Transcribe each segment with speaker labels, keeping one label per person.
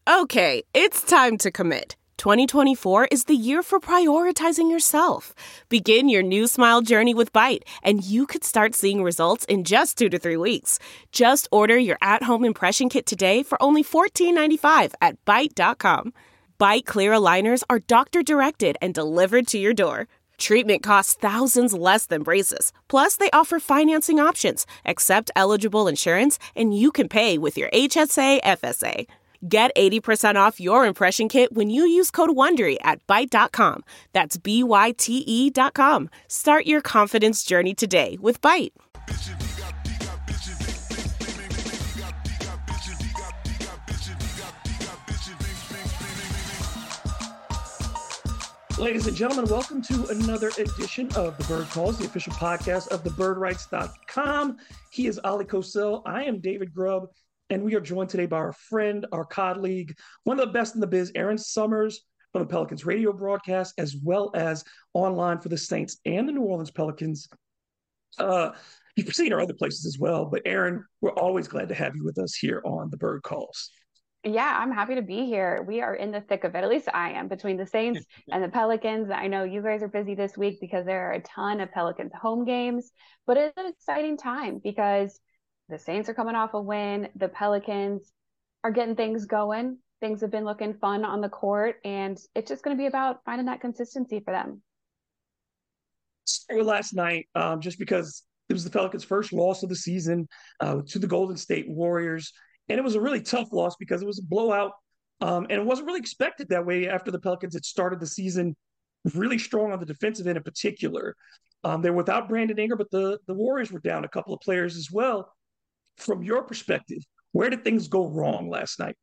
Speaker 1: Okay, it's time to commit. 2024 is the year for prioritizing yourself. Begin your new smile journey with Byte, and you could start seeing results in just 2 to 3 weeks. Just order your at-home impression kit today for only $14.95 at Byte.com. Byte Clear aligners are doctor-directed and delivered to your door. Treatment costs thousands less than braces. Plus, they offer financing options, accept eligible insurance, and you can pay with your HSA FSA. Get 80% off your impression kit when you use code WONDERY at Byte.com. That's BYTE.com. Start your confidence journey today with Byte.
Speaker 2: Ladies and gentlemen, welcome to another edition of The Bird Calls, the official podcast of thebirdwrites.com. He is Ali Cosell. I am David Grubb, and we are joined today by our friend, our colleague, one of the best in the biz, Aaron Summers from the Pelicans radio broadcast, as well as online for the Saints and the New Orleans Pelicans. You've seen our other places as well, but Aaron, we're always glad to have you with us here on The Bird Calls.
Speaker 3: Yeah, I'm happy to be here. We are in the thick of it. At least I am, between the Saints and the Pelicans. I know you guys are busy this week because there are a ton of Pelicans home games, but it's an exciting time because the Saints are coming off a win. The Pelicans are getting things going. Things have been looking fun on the court, and it's just going to be about finding that consistency for them.
Speaker 2: Last night, just because it was the Pelicans' first loss of the season to the Golden State Warriors. And it was a really tough loss because it was a blowout. And it wasn't really expected that way after the Pelicans had started the season really strong on the defensive end in particular. They were without Brandon Ingram, but the Warriors were down a couple of players as well. From your perspective, where did things go wrong last night?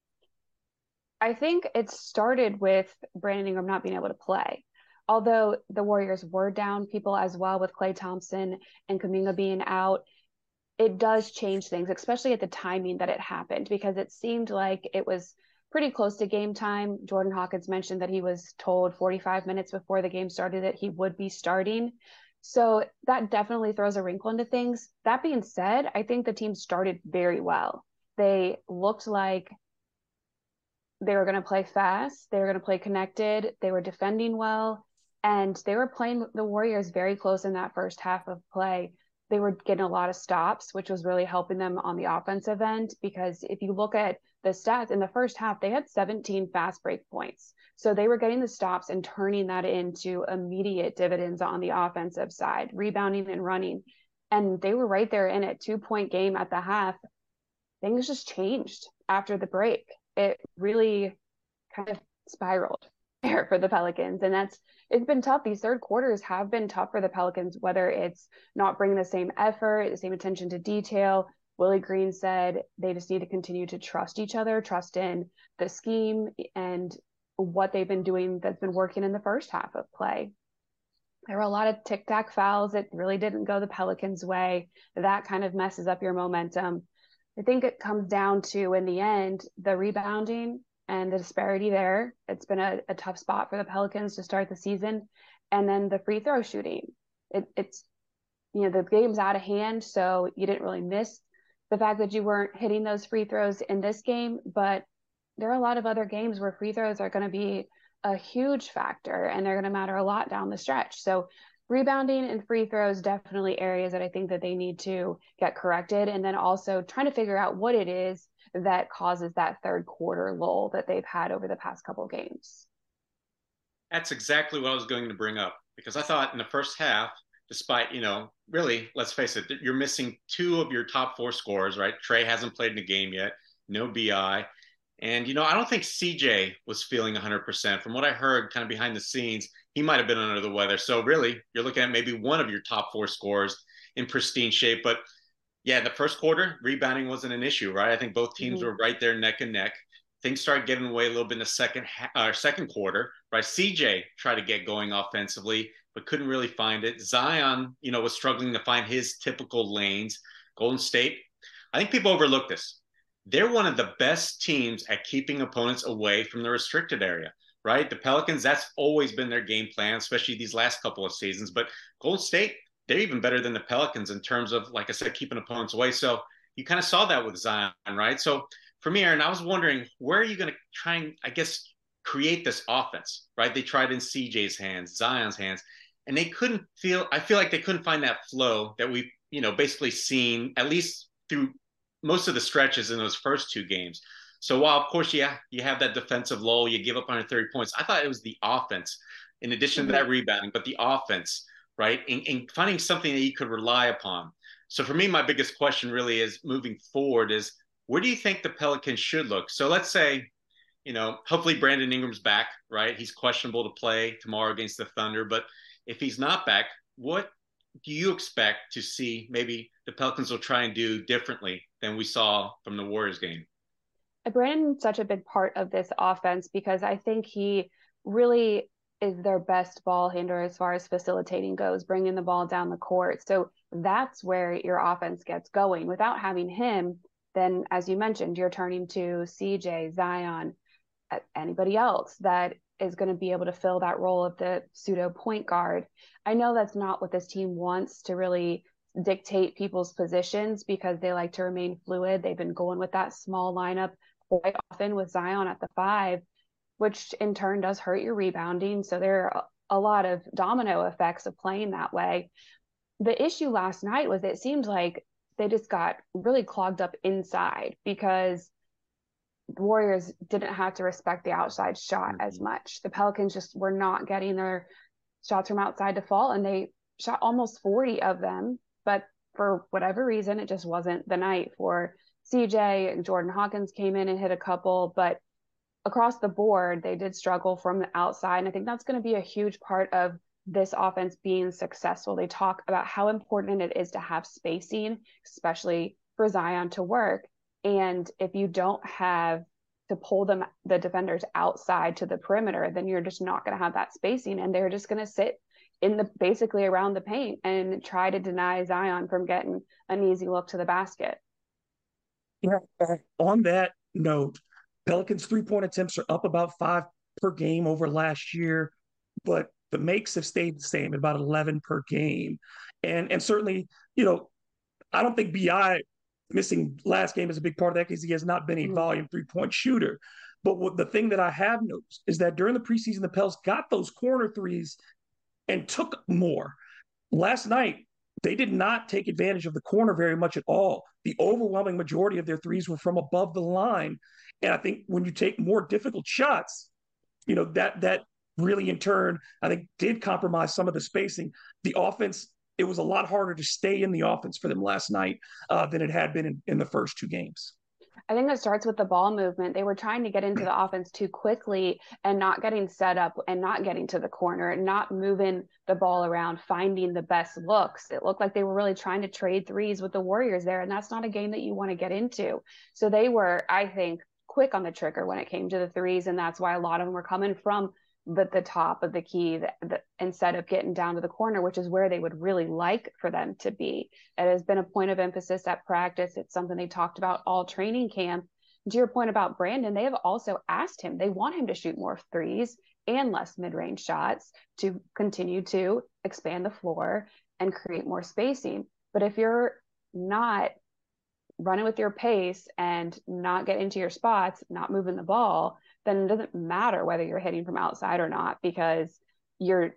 Speaker 3: I think it started with Brandon Ingram not being able to play. Although the Warriors were down people as well with Klay Thompson and Kuminga being out, it does change things, especially at the timing that it happened, because it seemed like it was pretty close to game time. Jordan Hawkins mentioned that he was told 45 minutes before the game started that he would be starting. So that definitely throws a wrinkle into things. That being said, I think the team started very well. They looked like they were going to play fast. They were going to play connected. They were defending well, and they were playing the Warriors very close in that first half of play. They were getting a lot of stops, which was really helping them on the offensive end, because if you look at the stats in the first half, they had 17 fast break points. So they were getting the stops and turning that into immediate dividends on the offensive side, rebounding and running. And they were right there in it, 2-point game at the half. Things just changed after the break. It really kind of spiraled there for the Pelicans. And it's been tough. These third quarters have been tough for the Pelicans, whether it's not bringing the same effort, the same attention to detail. Willie Green said they just need to continue to trust each other, trust in the scheme and what they've been doing that's been working in the first half of play. There were a lot of tic-tac fouls that really didn't go the Pelicans' way. That kind of messes up your momentum. I think it comes down to, in the end, the rebounding and the disparity there. It's been a tough spot for the Pelicans to start the season. And then the free throw shooting. It's the game's out of hand, so you didn't really miss the fact that you weren't hitting those free throws in this game. But there are a lot of other games where free throws are going to be a huge factor, and they're going to matter a lot down the stretch. So rebounding and free throws, definitely areas that I think that they need to get corrected. And then also trying to figure out what it is that causes that third quarter lull that they've had over the past couple of games.
Speaker 4: That's exactly what I was going to bring up, because I thought in the first half, despite, really, let's face it, you're missing two of your top four scorers, right? Trey hasn't played in the game yet, no BI. And, I don't think CJ was feeling 100%. From what I heard kind of behind the scenes, he might have been under the weather. So really, you're looking at maybe one of your top four scorers in pristine shape. But yeah, the first quarter, rebounding wasn't an issue, right? I think both teams were right there neck and neck. Things started getting away a little bit in the second quarter, right? CJ tried to get going offensively, but couldn't really find it. Zion, was struggling to find his typical lanes. Golden State, I think people overlook this. They're one of the best teams at keeping opponents away from the restricted area, right? The Pelicans, that's always been their game plan, especially these last couple of seasons. But Golden State, they're even better than the Pelicans in terms of, like I said, keeping opponents away. So you kind of saw that with Zion, right? So for me, Aaron, I was wondering, where are you going to try and, I guess, create this offense, right? They tried in CJ's hands, Zion's hands, and I feel like they couldn't find that flow that we've, basically seen, at least through most of the stretches in those first two games. So while, of course, yeah, you have that defensive lull, you give up 130 points, I thought it was the offense, in addition to that rebounding, but the offense, right? And finding something that you could rely upon. So for me, my biggest question really is moving forward is, where do you think the Pelicans should look? So let's say, hopefully Brandon Ingram's back, right? He's questionable to play tomorrow against the Thunder. But if he's not back, what do you expect to see maybe the Pelicans will try and do differently than we saw from the Warriors game?
Speaker 3: Brandon's such a big part of this offense because I think he really is their best ball handler as far as facilitating goes, bringing the ball down the court. So that's where your offense gets going. Without having him, then as you mentioned, you're turning to CJ, Zion, anybody else that is going to be able to fill that role of the pseudo point guard. I know that's not what this team wants, to really dictate people's positions, because they like to remain fluid. They've been going with that small lineup quite often with Zion at the 5, which in turn does hurt your rebounding. So there are a lot of domino effects of playing that way. The issue last night was it seemed like they just got really clogged up inside, because the Warriors didn't have to respect the outside shot as much. The Pelicans just were not getting their shots from outside to fall, and they shot almost 40 of them. But for whatever reason, it just wasn't the night for CJ. Jordan Hawkins came in and hit a couple, but across the board, they did struggle from the outside. And I think that's going to be a huge part of this offense being successful. They talk about how important it is to have spacing, especially for Zion to work. And if you don't have to pull the defenders outside to the perimeter, then you're just not going to have that spacing. And they're just going to sit basically around the paint and try to deny Zion from getting an easy look to the basket.
Speaker 2: Yeah. On that note, Pelicans 3-point attempts are up about 5 per game over last year, but the makes have stayed the same at about 11 per game. And certainly, I don't think BI missing last game is a big part of that, because he has not been a volume 3-point shooter. But the thing that I have noticed is that during the preseason, the Pels got those corner threes and took more. Last night, they did not take advantage of the corner very much at all. The overwhelming majority of their threes were from above the line. And I think when you take more difficult shots, that really in turn, I think, did compromise some of the spacing. The offense, it was a lot harder to stay in the offense for them last night than it had been in the first two games.
Speaker 3: I think it starts with the ball movement. They were trying to get into the offense too quickly and not getting set up and not getting to the corner and not moving the ball around, finding the best looks. It looked like they were really trying to trade threes with the Warriors there, and that's not a game that you want to get into. So they were, I think, quick on the trigger when it came to the threes, and that's why a lot of them were coming from the top of the key instead of getting down to the corner, which is where they would really like for them to be. It has been a point of emphasis at practice. It's something they talked about all training camp. To your point about Brandon, they have also asked him, they want him to shoot more threes and less mid-range shots to continue to expand the floor and create more spacing. But if you're not running with your pace and not get into your spots, not moving the ball, then it doesn't matter whether you're hitting from outside or not, because you're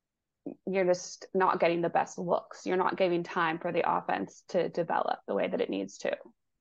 Speaker 3: just not getting the best looks. You're not giving time for the offense to develop the way that it needs to.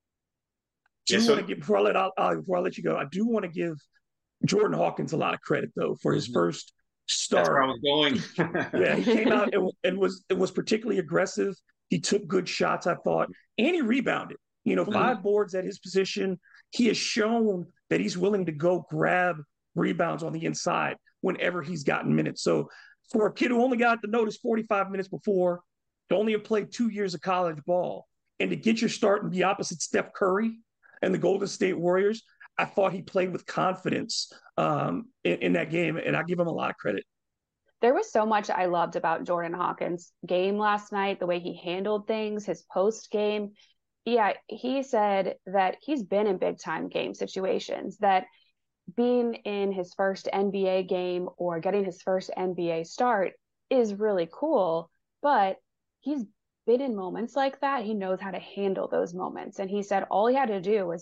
Speaker 2: Before I let you go, I do want to give Jordan Hawkins a lot of credit, though, for his first start.
Speaker 4: That's where I was going.
Speaker 2: Yeah, he came out and was particularly aggressive. He took good shots, I thought, and he rebounded. 5 boards at his position. He has shown that he's willing to go grab rebounds on the inside whenever he's gotten minutes. So for a kid who only got the notice 45 minutes before, to only have played 2 years of college ball, and to get your start and be opposite Steph Curry and the Golden State Warriors, I thought he played with confidence in that game, and I give him a lot of credit.
Speaker 3: There was so much I loved about Jordan Hawkins' game last night, the way he handled things, his post game. Yeah, he said that he's been in big time game situations, that being in his first NBA game or getting his first NBA start is really cool, but he's been in moments like that. He knows how to handle those moments. And he said all he had to do was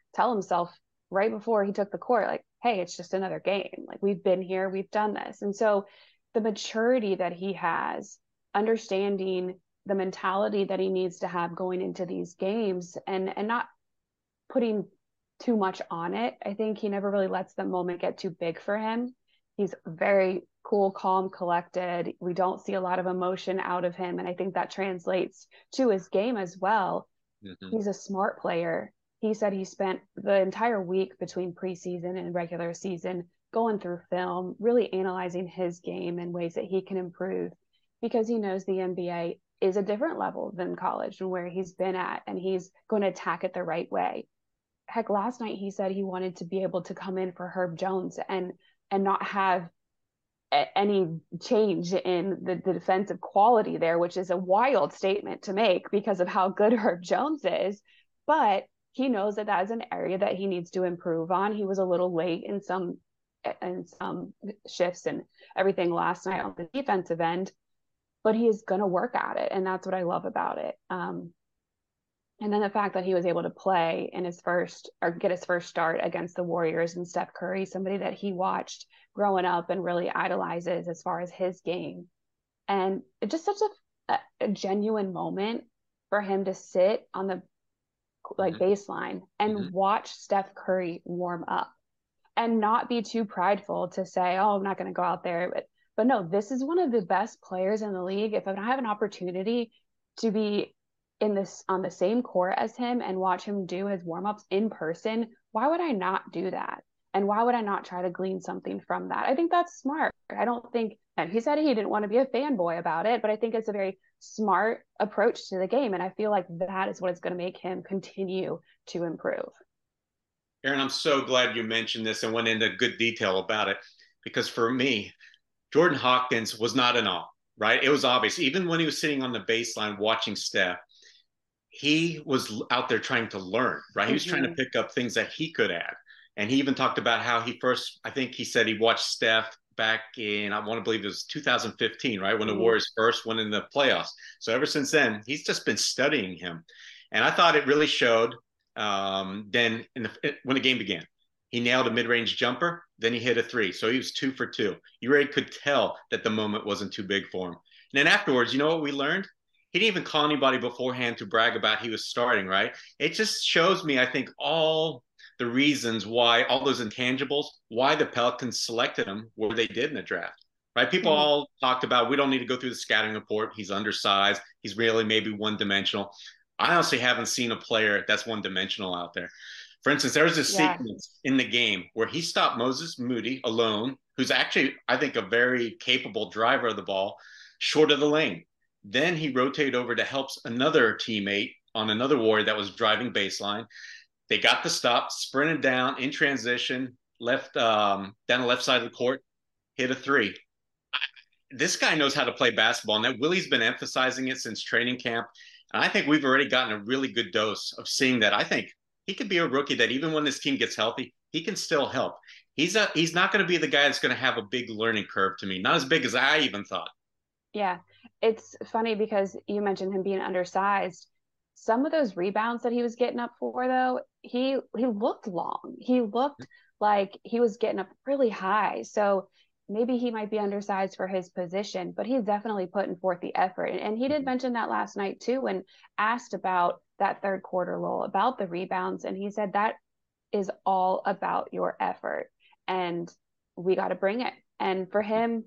Speaker 3: tell himself right before he took the court, like, hey, it's just another game. Like, we've been here, we've done this. And so the maturity that he has, understanding the mentality that he needs to have going into these games, and not putting too much on it. I think he never really lets the moment get too big for him. He's very cool, calm, collected. We don't see a lot of emotion out of him. And I think that translates to his game as well. Mm-hmm. He's a smart player. He said he spent the entire week between preseason and regular season going through film, really analyzing his game and ways that he can improve, because he knows the NBA is a different level than college and where he's been at, and he's going to attack it the right way. Heck, last night he said he wanted to be able to come in for Herb Jones and not have any change in the defensive quality there, which is a wild statement to make because of how good Herb Jones is. But he knows that that is an area that he needs to improve on. He was a little late in some shifts and everything last night on the defensive end, but he is going to work at it. And that's what I love about it. And then the fact that he was able to play in his first, or get his first start against the Warriors, and Steph Curry, somebody that he watched growing up and really idolizes as far as his game. And it's just such a genuine moment for him to sit on the baseline and watch Steph Curry warm up and not be too prideful to say, oh, I'm not going to go out there. But no, this is one of the best players in the league. If I have an opportunity to be on the same court as him and watch him do his warm-ups in person, why would I not do that? And why would I not try to glean something from that? I think that's smart. I don't think, and he said he didn't want to be a fanboy about it, but I think it's a very smart approach to the game. And I feel like that is what is going to make him continue to improve.
Speaker 4: Erin, I'm so glad you mentioned this and went into good detail about it, because for me, Jordan Hawkins was not in awe, right? It was obvious. Even when he was sitting on the baseline watching Steph, he was out there trying to learn, right? He was trying to pick up things that he could add. And he even talked about how he first, I think he said he watched Steph back in, I want to believe it was 2015, right? When the Warriors first went in the playoffs. So ever since then, he's just been studying him. And I thought it really showed then when the game began. He nailed a mid-range jumper, then he hit a three. So he was 2 for 2. You really could tell that the moment wasn't too big for him. And then afterwards, you know what we learned? He didn't even call anybody beforehand to brag about he was starting, right? It just shows me, I think, all the reasons why, all those intangibles, why the Pelicans selected him where they did in the draft, right? People all talked about, we don't need to go through the scouting report. He's undersized. He's really maybe one-dimensional. I honestly haven't seen a player that's one-dimensional out there. For instance, there was a sequence in the game where he stopped Moses Moody alone, who's actually, I think, a very capable driver of the ball, short of the lane. Then he rotated over to help another teammate on another Warrior that was driving baseline. They got the stop, sprinted down in transition, left down the left side of the court, hit a three. This guy knows how to play basketball, and that Willie's been emphasizing it since training camp. And I think we've already gotten a really good dose of seeing that. I think he could be a rookie that even when this team gets healthy, he can still help. He's not going to be the guy that's going to have a big learning curve to me, not as big as I even thought.
Speaker 3: Yeah, it's funny because you mentioned him being undersized. Some of those rebounds that he was getting up for, though, he looked long. He looked like he was getting up really high. So maybe he might be undersized for his position, but he's definitely putting forth the effort. And he did mention that last night, too, when asked about that third quarter lull, about the rebounds. And he said that is all about your effort, and we got to bring it. And for him,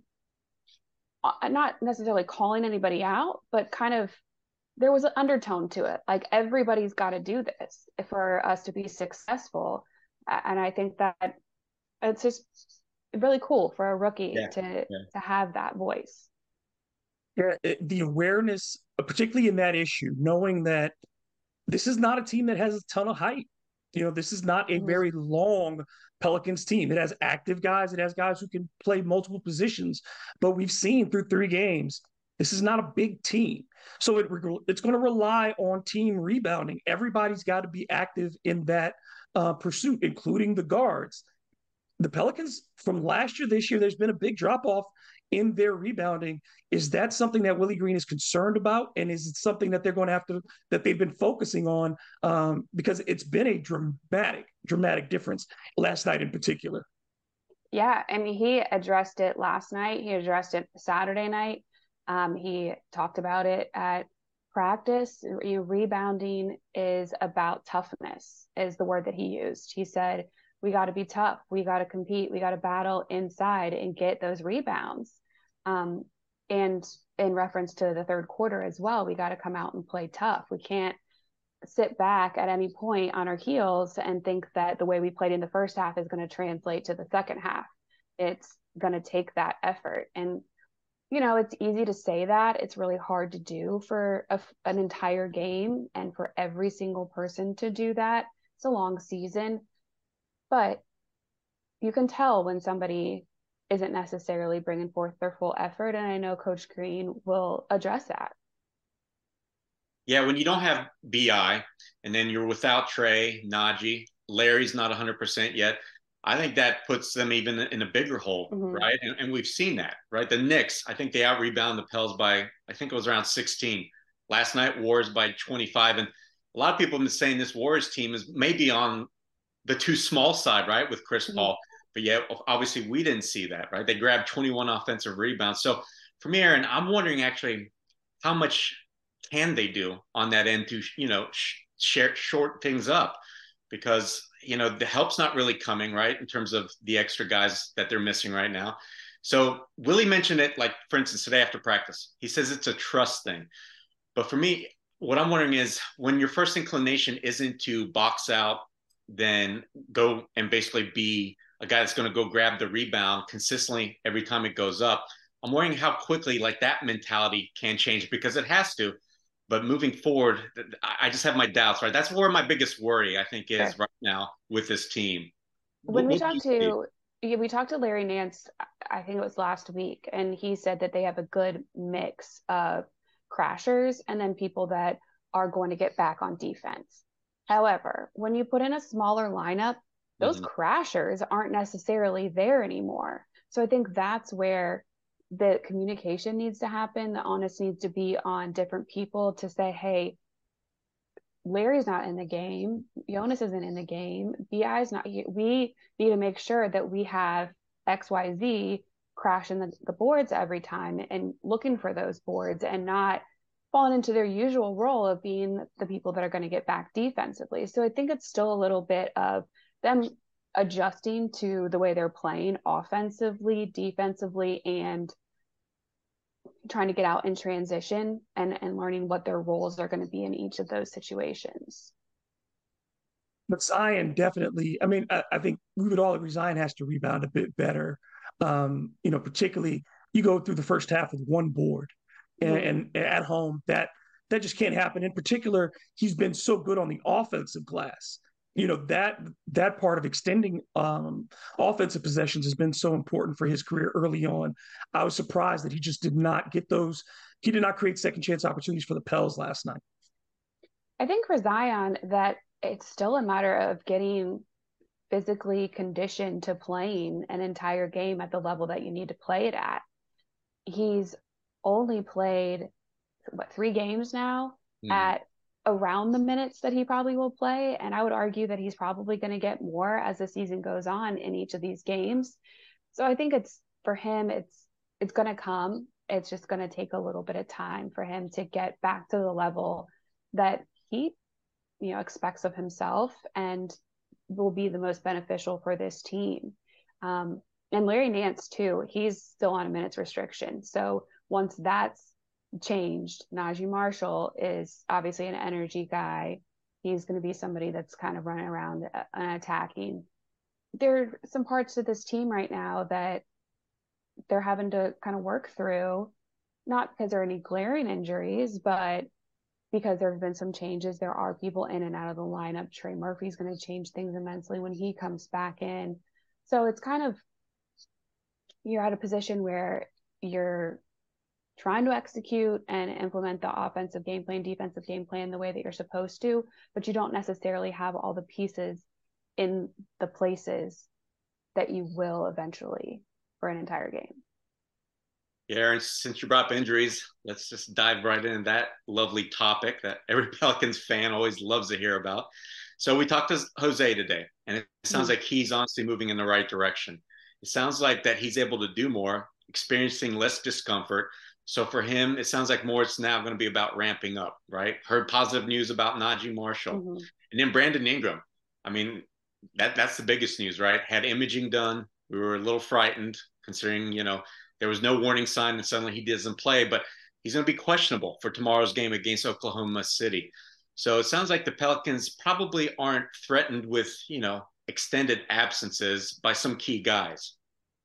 Speaker 3: not necessarily calling anybody out, but kind of there was an undertone to it. Like, everybody's got to do this for us to be successful. And I think that it's just really cool for a rookie to have that voice.
Speaker 2: Yeah, the awareness, particularly in that issue, knowing that this is not a team that has a ton of height. You know, this is not a very long Pelicans team. It has active guys. It has guys who can play multiple positions. But we've seen through 3 games, this is not a big team. So it's going to rely on team rebounding. Everybody's got to be active in that pursuit, including the guards. The Pelicans from last year, this year, there's been a big drop-off in their rebounding. Is that something that Willie Green is concerned about? And is it something that they're going to have to, that they've been focusing on? Because it's been a dramatic dramatic difference last night in particular.
Speaker 3: Yeah, I mean, he addressed it last night. He addressed it Saturday night. He talked about it at practice. Rebounding is about toughness, is the word that he used. He said, we got to be tough. We got to compete. We got to battle inside and get those rebounds. And in reference to the third quarter as well, we got to come out and play tough. We can't sit back at any point on our heels and think that the way we played in the first half is going to translate to the second half. It's going to take that effort. And, it's easy to say that. It's really hard to do for an entire game and for every single person to do that. It's a long season, but you can tell when somebody isn't necessarily bringing forth their full effort. And I know Coach Green will address that.
Speaker 4: Yeah, when you don't have BI and then you're without Trey, Naji, Larry's not 100% yet, I think that puts them even in a bigger hole, right? And we've seen that, right? The Knicks, I think they out-rebounded the Pels by, I think it was around 16. Last night, Warriors by 25. And a lot of people have been saying this Warriors team is maybe on the too small side, right, with Chris Paul. But yeah, obviously we didn't see that, right? They grabbed 21 offensive rebounds. So for me, Aaron, I'm wondering actually how much can they do on that end to, short things up? Because, the help's not really coming, right, in terms of the extra guys that they're missing right now. So Willie mentioned it, like, for instance, today after practice. He says it's a trust thing. But for me, what I'm wondering is when your first inclination isn't to box out, then go and basically be a guy that's going to go grab the rebound consistently every time it goes up. I'm wondering how quickly like that mentality can change, because it has to. But moving forward, I just have my doubts, right? That's where my biggest worry, I think, is right now with this team.
Speaker 3: When we talked to Larry Nance, I think it was last week, and he said that they have a good mix of crashers and then people that are going to get back on defense. However, when you put in a smaller lineup, those crashers aren't necessarily there anymore. So I think that's where the communication needs to happen. The onus needs to be on different people to say, hey, Larry's not in the game. Jonas isn't in the game. BI's not. We need to make sure that we have XYZ crashing the boards every time and looking for those boards and not falling into their usual role of being the people that are going to get back defensively. So I think it's still a little bit of them adjusting to the way they're playing offensively, defensively, and trying to get out in transition and learning what their roles are going to be in each of those situations.
Speaker 2: But Zion definitely, I think we would all agree Zion has to rebound a bit better. Particularly you go through the first half with one board and at home, that just can't happen. In particular, he's been so good on the offensive glass. That part of extending offensive possessions has been so important for his career early on. I was surprised that he just did not get those. He did not create second chance opportunities for the Pels last night.
Speaker 3: I think for Zion that it's still a matter of getting physically conditioned to playing an entire game at the level that you need to play it at. He's only played 3 games now at around the minutes that he probably will play. And I would argue that he's probably going to get more as the season goes on in each of these games. So I think for him, it's going to come. It's just going to take a little bit of time for him to get back to the level that he, expects of himself and will be the most beneficial for this team. And Larry Nance too, he's still on a minutes restriction. So once that's changed, Naji Marshall is obviously an energy guy. He's going to be somebody that's kind of running around and attacking. There are some parts of this team right now that they're having to kind of work through, not because there are any glaring injuries, but because there have been some changes. There are people in and out of the lineup. Trey Murphy's going to change things immensely when he comes back in. So it's kind of, you're at a position where you're trying to execute and implement the offensive game plan, defensive game plan the way that you're supposed to, but you don't necessarily have all the pieces in the places that you will eventually for an entire game.
Speaker 4: Yeah, Aaron, since you brought up injuries, let's just dive right into that lovely topic that every Pelicans fan always loves to hear about. So we talked to Jose today, and it sounds like he's honestly moving in the right direction. It sounds like that he's able to do more, experiencing less discomfort. So for him, it sounds like more it's now going to be about ramping up, right? Heard positive news about Najee Marshall. And then Brandon Ingram. I mean, that's the biggest news, right? Had imaging done. We were a little frightened considering, there was no warning sign and suddenly he doesn't play, but he's going to be questionable for tomorrow's game against Oklahoma City. So it sounds like the Pelicans probably aren't threatened with, extended absences by some key guys.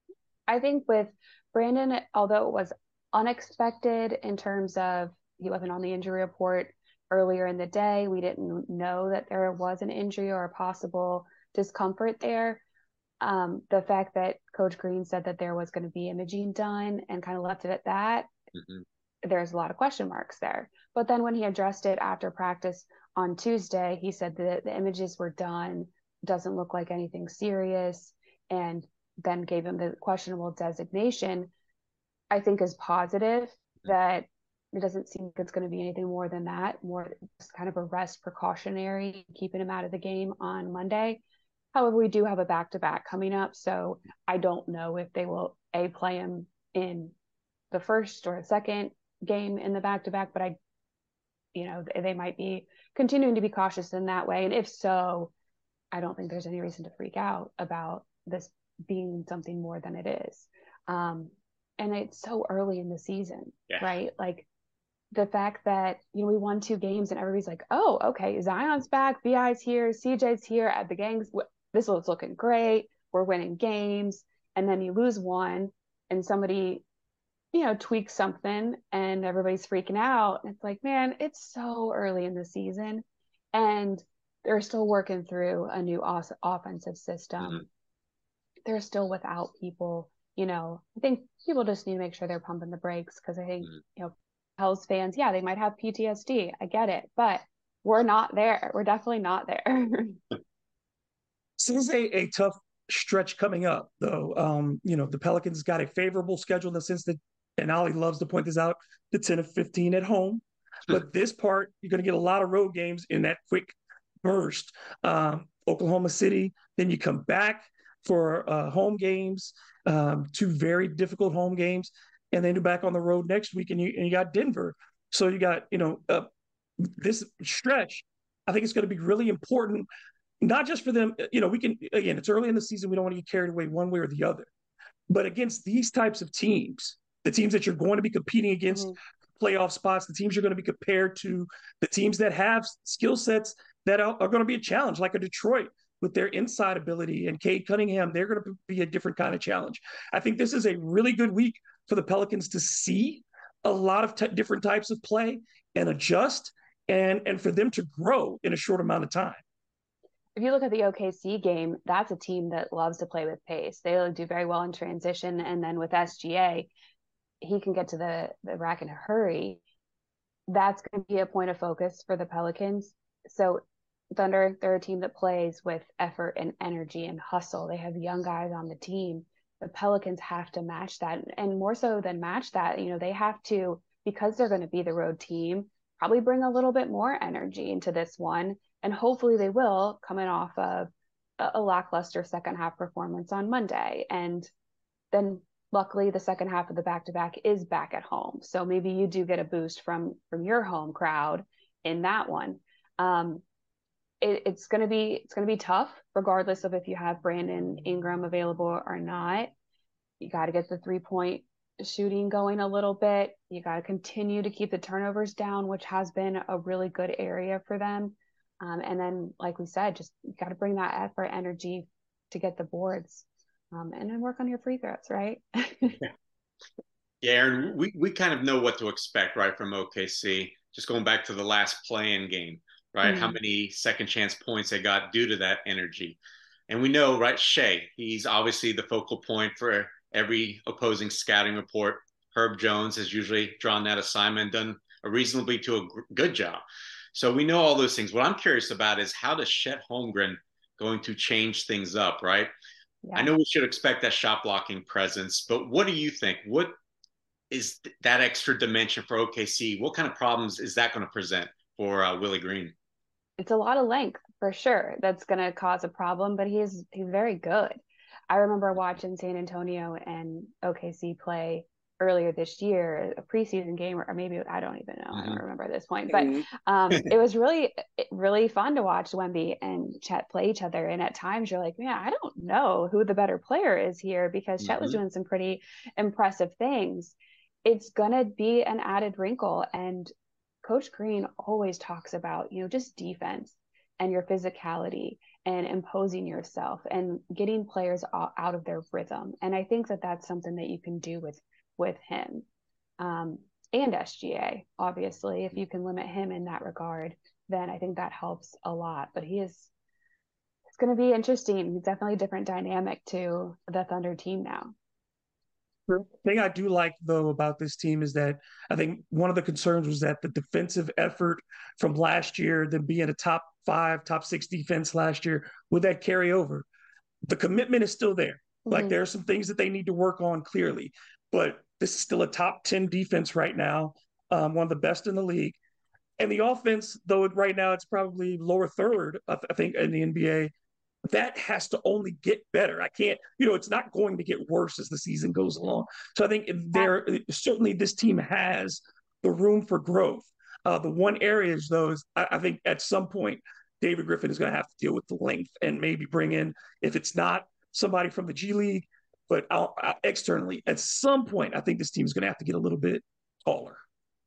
Speaker 3: I think with Brandon, although it was unexpected in terms of he wasn't on the injury report earlier in the day, we didn't know that there was an injury or a possible discomfort there. The fact that Coach Green said that there was going to be imaging done and kind of left it at that, there's a lot of question marks there. But then when he addressed it after practice on Tuesday, he said that the images were done, doesn't look like anything serious, and then gave him the questionable designation, I think is positive that it doesn't seem like it's going to be anything more than that, more just kind of a rest precautionary, keeping him out of the game on Monday. However, we do have a back-to-back coming up, so I don't know if they will play him in the first or second game in the back-to-back, but they might be continuing to be cautious in that way. And if so, I don't think there's any reason to freak out about this being something more than it is. And it's so early in the season, right? Like the fact that, we won 2 games and everybody's like, oh, okay, Zion's back, BI's here, CJ's here at the gangs. This was looking great. We're winning games. And then you lose one and somebody, tweaks something and everybody's freaking out. And it's like, man, it's so early in the season and they're still working through a new offensive system. They're still without people. I think people just need to make sure they're pumping the brakes because I think, Pels fans, they might have PTSD. I get it, but we're not there. We're definitely not there.
Speaker 2: So this is a tough stretch coming up, though. The Pelicans got a favorable schedule in the sense that, and Ollie loves to point this out, the 10 of 15 at home. But this part, you're going to get a lot of road games in that quick burst. Oklahoma City, then you come back for home games, 2 very difficult home games, and then you're back on the road next week, and you got Denver. So you got, this stretch, I think it's going to be really important, not just for them. It's early in the season. We don't want to get carried away one way or the other. But against these types of teams, the teams that you're going to be competing against playoff spots, the teams you're going to be compared to, the teams that have skill sets that are going to be a challenge, like a Detroit with their inside ability and Cade Cunningham, they're going to be a different kind of challenge. I think this is a really good week for the Pelicans to see a lot of different types of play and adjust and for them to grow in a short amount of time.
Speaker 3: If you look at the OKC game, that's a team that loves to play with pace. They do very well in transition. And then with SGA, he can get to the rack in a hurry. That's going to be a point of focus for the Pelicans. So Thunder, they're a team that plays with effort and energy and hustle. They have young guys on the team. The Pelicans have to match that. And more so than match that, they have to, because they're going to be the road team, probably bring a little bit more energy into this one. And hopefully they will, coming off of a lackluster second half performance on Monday. And then luckily the second half of the back-to-back is back at home. So maybe you do get a boost from your home crowd in that one. It's going to be tough, regardless of if you have Brandon Ingram available or not. You got to get the 3-point shooting going a little bit. You got to continue to keep the turnovers down, which has been a really good area for them. And then, like we said, just you got to bring that effort, energy to get the boards, and then work on your free throws, right?
Speaker 4: Yeah, Aaron, we kind of know what to expect, right, from OKC. Just going back to the last play-in game, right? How many second chance points they got due to that energy. And we know, right, Shea, he's obviously the focal point for every opposing scouting report. Herb Jones has usually drawn that assignment, done a reasonably to a good job. So we know all those things. What I'm curious about is how does Chet Holmgren going to change things up, right? Yeah. I know we should expect that shot blocking presence, but what do you think? What is that extra dimension for OKC? What kind of problems is that going to present for Willie Green?
Speaker 3: It's a lot of length for sure that's going to cause a problem, but he's very good. I remember watching San Antonio and OKC play earlier this year, a preseason game, or maybe I don't even know. I don't remember at this point, but it was really fun to watch Wemby and Chet play each other. And at times you're like, man, I don't know who the better player is here, because Chet was doing some pretty impressive things. It's going to be an added wrinkle. And Coach Green always talks about, just defense and your physicality and imposing yourself and getting players out of their rhythm. And I think that that's something that you can do with him, and SGA, obviously. If you can limit him in that regard, then I think that helps a lot. But it's going to be interesting. He's definitely a different dynamic to the Thunder team now.
Speaker 2: The thing I do like, though, about this team is that I think one of the concerns was that the defensive effort from last year, them being a top 5, top 6 defense last year, would that carry over? The commitment is still there. Like, there are some things that they need to work on, clearly, but this is still a top 10 defense right now, one of the best in the league. And the offense, though right now it's probably lower third, I think, in the NBA, that has to only get better. I can't, it's not going to get worse as the season goes along. So I think certainly this team has the room for growth. The one area is, though, is I think at some point David Griffin is going to have to deal with the length and maybe bring in, if it's not somebody from the G League, but externally, at some point, I think this team is going to have to get a little bit taller.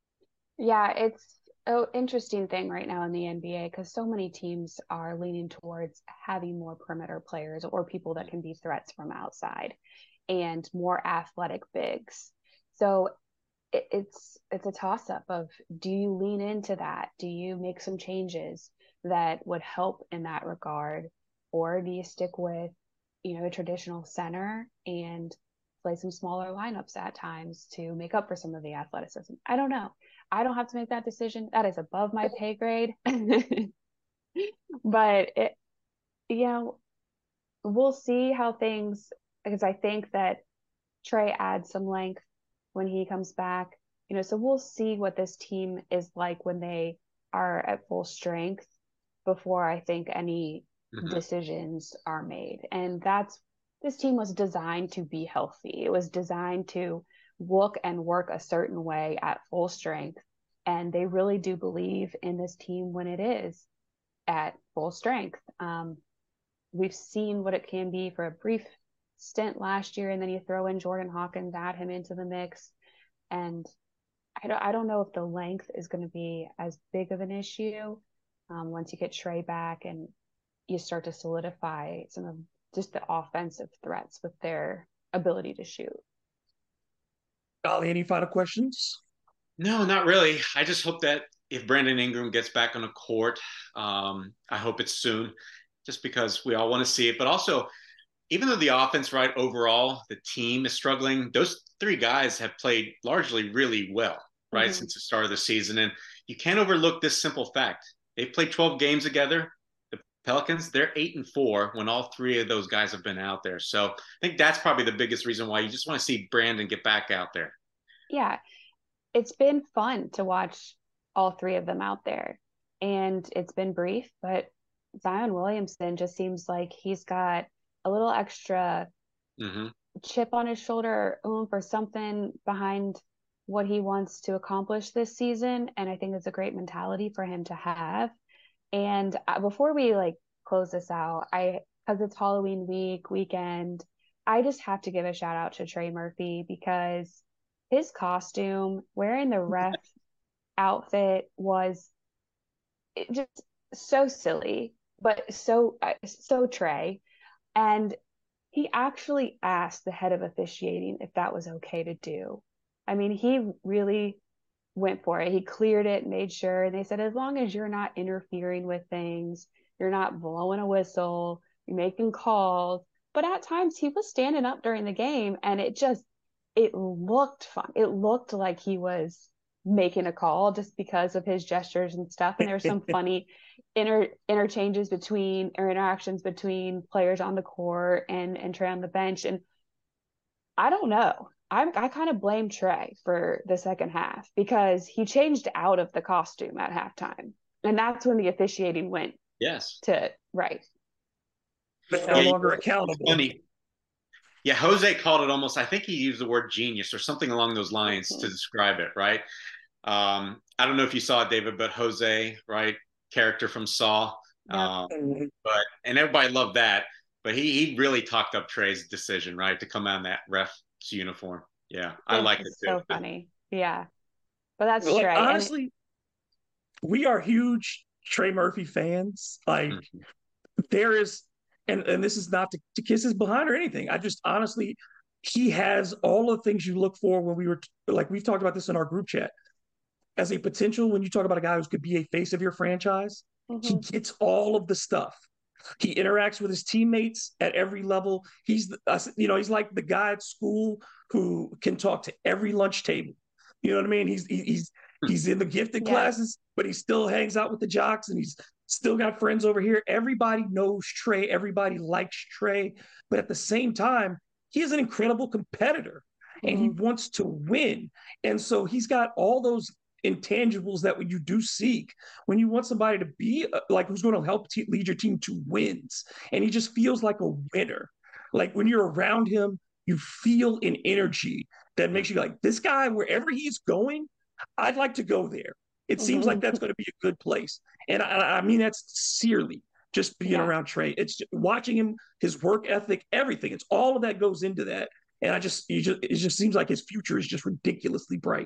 Speaker 3: Yeah, it's an interesting thing right now in the NBA, because so many teams are leaning towards having more perimeter players or people that can be threats from outside and more athletic bigs. So it's a toss-up of, do you lean into that? Do you make some changes that would help in that regard? Or do you stick with, a traditional center and play some smaller lineups at times to make up for some of the athleticism? I don't know. I don't have to make that decision. That is above my pay grade. But we'll see how things, because I think that Trey adds some length when he comes back. So we'll see what this team is like when they are at full strength before I think any decisions are made. And this team was designed to be healthy. It was designed to look and work a certain way at full strength. And they really do believe in this team when it is at full strength. We've seen what it can be for a brief stint last year, and then you throw in Jordan Hawkins, add him into the mix. And I don't know if the length is going to be as big of an issue once you get Trey back and you start to solidify some of just the offensive threats with their ability to shoot.
Speaker 2: Ollie, any final questions?
Speaker 4: No, not really. I just hope that if Brandon Ingram gets back on the court, I hope it's soon, just because we all want to see it. But also, even though the offense, right, overall, the team is struggling, those 3 guys have played largely really well, right, since the start of the season. And you can't overlook this simple fact. They've played 12 games together. The Pelicans, they're 8-4 when all 3 of those guys have been out there. So I think that's probably the biggest reason why you just want to see Brandon get back out there.
Speaker 3: Yeah, it's been fun to watch all 3 of them out there. And it's been brief, but Zion Williamson just seems like he's got a little extra chip on his shoulder for something behind what he wants to accomplish this season. And I think it's a great mentality for him to have. And before we close this out, because it's Halloween weekend, I just have to give a shout out to Trey Murphy, because his costume, wearing the ref outfit, was just so silly, but so Trey. And he actually asked the head of officiating if that was okay to do. I mean, he really went for it. He cleared it, made sure. And they said, as long as you're not interfering with things, you're not blowing a whistle, you're making calls. But at times he was standing up during the game, and it looked fun. It looked like he was making a call just because of his gestures and stuff. And there's some funny interactions between players on the court and Trey on the bench. And I don't know. I kind of blame Trey for the second half, because he changed out of the costume at halftime. And that's when the officiating went
Speaker 4: Yes.
Speaker 3: Right.
Speaker 2: But no longer accountable.
Speaker 4: Funny. Yeah, Jose called it almost, I think he used the word genius or something along those lines to describe it, right? I don't know if you saw it, David, but Jose, right? Character from Saw.
Speaker 3: Yep.
Speaker 4: And everybody loved that. But he really talked up Trey's decision, right? To come out in that ref's uniform. Yeah, I like it too.
Speaker 3: So funny. Yeah. But that's
Speaker 2: like,
Speaker 3: Trey.
Speaker 2: honestly, we are huge Trey Murphy fans. Like there is, and this is not to kiss his behind or anything. I just honestly, he has all the things you look for when we were like we've talked about this in our group chat as a potential. When you talk about a guy who could be a face of your franchise, he gets all of the stuff. He interacts with his teammates at every level. He's he's like the guy at school who can talk to every lunch table. You know what I mean? He's in the gifted classes, but he still hangs out with the jocks, and he's still got friends over here. Everybody knows Trey. Everybody likes Trey, but at the same time, he is an incredible competitor, and he wants to win. And so he's got all those intangibles that when you do seek, when you want somebody to be like who's going to help lead your team to wins, and he just feels like a winner. Like when you're around him, you feel an energy that makes you like this guy wherever he's going. I'd like to go there. It seems like that's going to be a good place, and I mean that's sincerely just being around Trey. It's just, watching him, his work ethic, everything. It's all of that goes into that, and it just seems like his future is just ridiculously bright.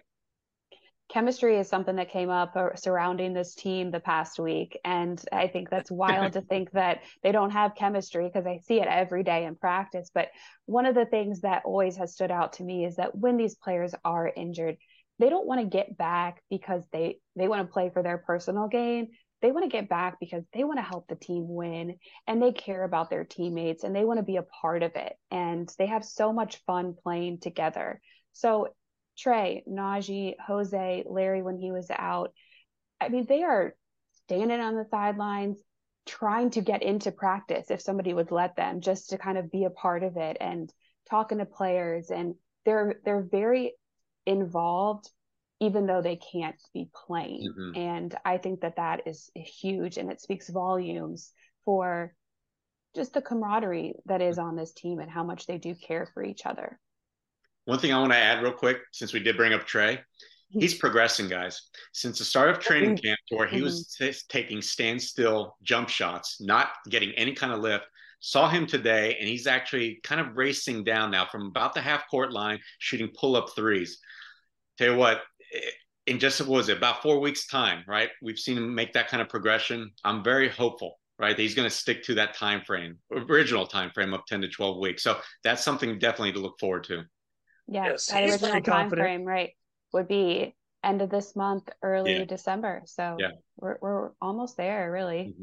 Speaker 3: Chemistry is something that came up surrounding this team the past week. And I think that's wild to think that they don't have chemistry because I see it every day in practice. But one of the things that always has stood out to me is that when these players are injured, they don't want to get back because they want to play for their personal gain. They want to get back because they want to help the team win, and they care about their teammates and they want to be a part of it. And they have so much fun playing together. So Trey, Najee, Jose, Larry, when he was out, I mean, they are standing on the sidelines trying to get into practice if somebody would let them, just to kind of be a part of it and talking to players. And they're very involved, even though they can't be playing. And I think that is huge, and it speaks volumes for just the camaraderie that is on this team and how much they do care for each other.
Speaker 4: One thing I want to add real quick, since we did bring up Trey, he's progressing, guys. Since the start of training camp, where he was taking standstill jump shots, not getting any kind of lift, saw him today, and he's actually kind of racing down now from about the half court line, shooting pull-up threes. Tell you what, in just, what was it, about 4 weeks' time, right? We've seen him make that kind of progression. I'm very hopeful, right, that he's going to stick to that time frame, original time frame of 10 to 12 weeks. So that's something definitely to look forward to.
Speaker 3: Yeah, yes, that original time frame, right, would be end of this month, early December. So we're almost there, really.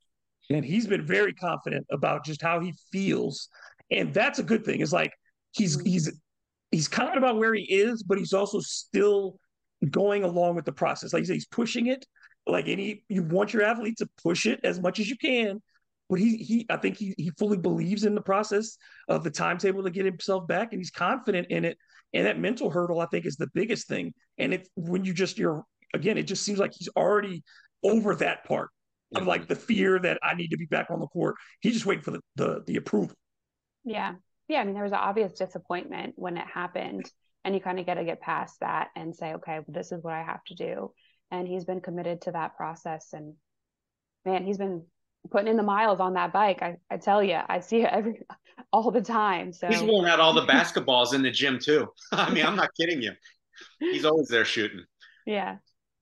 Speaker 2: And he's been very confident about just how he feels, and that's a good thing. It's like he's confident about where he is, but he's also still going along with the process. Like he's pushing it. Like you want your athlete to push it as much as you can. But I think he fully believes in the process of the timetable to get himself back, and he's confident in it. And that mental hurdle, I think, is the biggest thing. And when it just seems like he's already over that part of like the fear that I need to be back on the court. He's just waiting for the approval.
Speaker 3: Yeah. I mean, there was an obvious disappointment when it happened, and you kind of got to get past that and say, okay, well, this is what I have to do. And he's been committed to that process, and man, he's been putting in the miles on that bike. I tell you, I see it all the time. So
Speaker 4: he's worn out all the basketballs in the gym too. I mean, I'm not kidding you. He's always there shooting.
Speaker 3: Yeah.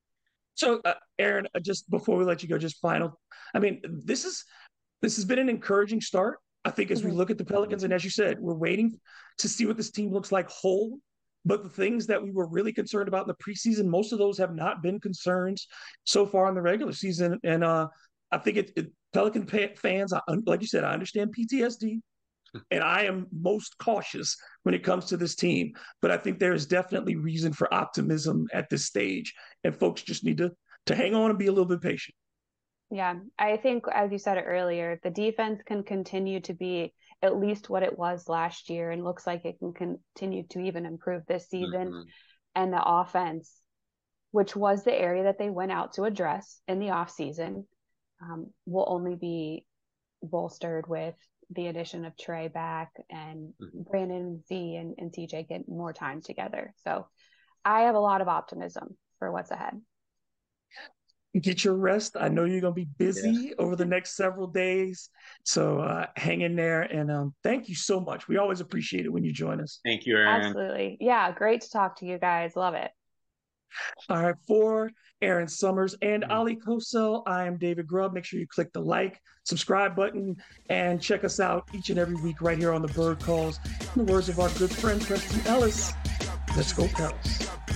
Speaker 2: So, Aaron, just before we let you go, just final. I mean, this has been an encouraging start. I think as we look at the Pelicans, and as you said, we're waiting to see what this team looks like whole. But the things that we were really concerned about in the preseason, most of those have not been concerns so far in the regular season. And I think Pelican fans, like you said, I understand PTSD, and I am most cautious when it comes to this team. But I think there is definitely reason for optimism at this stage, and folks just need to hang on and be a little bit patient.
Speaker 3: Yeah, I think, as you said earlier, the defense can continue to be at least what it was last year, and looks like it can continue to even improve this season. And the offense, which was the area that they went out to address in the offseason, will only be bolstered with the addition of Trey back and Brandon, Z, and CJ get more time together. So I have a lot of optimism for what's ahead.
Speaker 2: Get your rest. I know you're going to be busy over the next several days. So hang in there. And thank you so much. We always appreciate it when you join us.
Speaker 4: Thank you, Aaron.
Speaker 3: Absolutely. Yeah, great to talk to you guys. Love it.
Speaker 2: All right, for Aaron Summers and Ali Cosell, I am David Grubb. Make sure you click the like, subscribe button, and check us out each and every week right here on The Bird Calls. In the words of our good friend Preston Ellis, let's go Pels.